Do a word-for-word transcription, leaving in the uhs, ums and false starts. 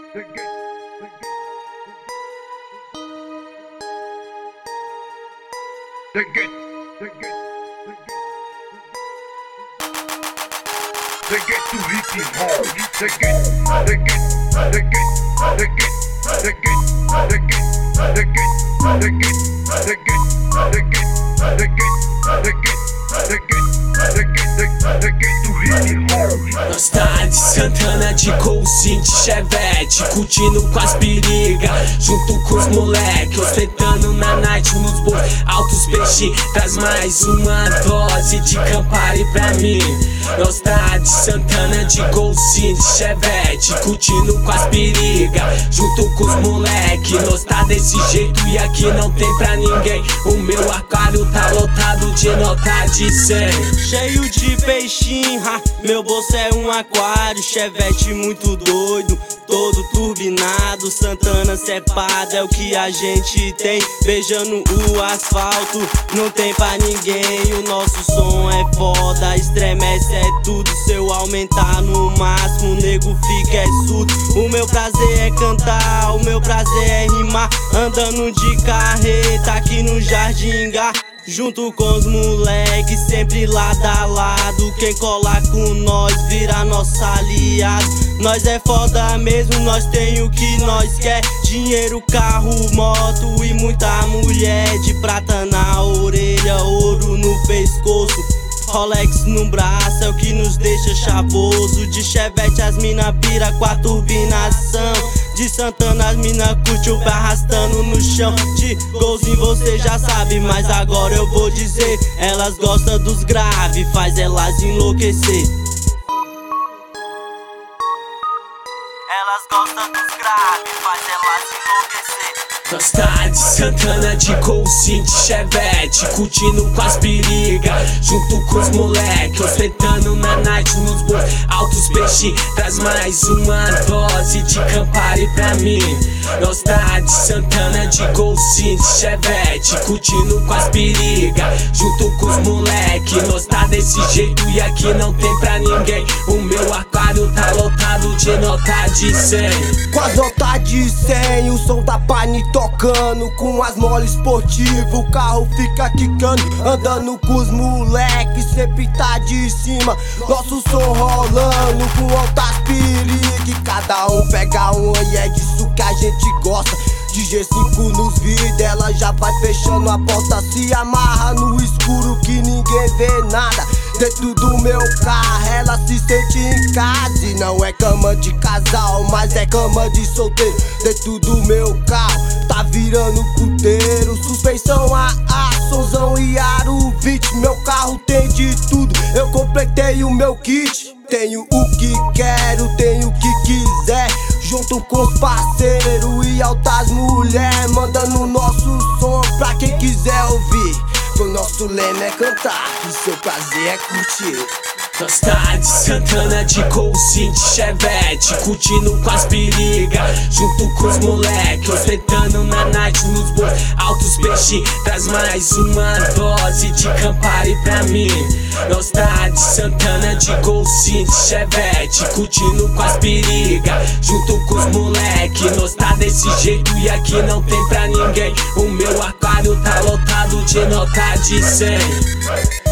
Nós tá de Santana, de golzinho, de chevette, curtindo com as perigas, junto com os moleque, ostentando na night nos bols, altos peixes, traz mais uma dose de Campari pra mim. Nós tá de Santana, de golzinho, de chevette, curtindo com as perigas, junto com os moleque. Nós tá desse jeito e aqui não tem pra ninguém. O meu aquário tá lotado de nota de cem, cheio de peixinho, ha, meu bolso é um aquário. Chevette muito doido, todo turbinado. Santana cepada é o que a gente tem, beijando o asfalto, não tem pra ninguém. O nosso som é foda, estremece é tudo. Se eu aumentar no máximo, o nego fica é surdo. O meu prazer é cantar, o meu prazer é rimar, andando de carreta aqui no Jardim Gá, junto com os moleques, sempre lado a lado. Quem colar com nós vira nosso aliado. Nós é foda mesmo, nós tem o que nós quer: dinheiro, carro, moto e muita mulher. De prata na orelha, ouro no pescoço, Rolex no braço é o que nos deixa chavoso. De chevette as mina pira com a turbinação, de Santana as mina curte o pé arrastando no chão. De golzinho você já sabe, mas agora eu vou dizer: elas gostam dos graves, faz elas enlouquecer. Elas gostam dos graves, faz elas enlouquecer. Nós tá de Santana, de golzinho, de chevette, curtindo com as perigas, junto com os moleque, ostentando na night nos bols, altos peixes, traz mais uma dose de Campari pra mim. Nós tá de Santana, de golzinho, de chevette, curtindo com as perigas, junto com os moleque. Nós tá desse jeito e aqui não tem pra ninguém. O meu aquário tá lotado de nota de cem, com as notas de cem, o som da Pani tocando, com as molas esportivas, o carro fica quicando, andando com os moleques, sempre tá de cima. Nosso som rolando com altas perigas, cada um pega um e é disso que a gente gosta. De G cinco nos vidros, ela já vai fechando a porta, se amarra no escuro que ninguém vê nada. Dentro do meu carro ela se sente em casa, e não é cama de casal, mas é cama de solteiro. Dentro do meu carro tá virando puteiro, suspensão a ar, sonzão e aro vinte. Meu carro tem de tudo, eu completei o meu kit. Tenho o que quero, tenho o que quiser, junto com os parceiros e altas mulheres, mandando o nosso som pra quem quiser ouvir. O nosso lema é cantar, e seu prazer é curtir. Nós tá de Santana, de golzinho, de chevette, curtindo com as perigas, junto com os moleque, ostentando na night nos bols, altos peixes, traz mais uma dose de Campari pra mim. Nós tá de Santana, de golzinho, de chevette, curtindo com as perigas, junto com os moleque. Nós tá desse jeito e aqui não tem pra ninguém. O meu aquário tá lotado de nota de cem.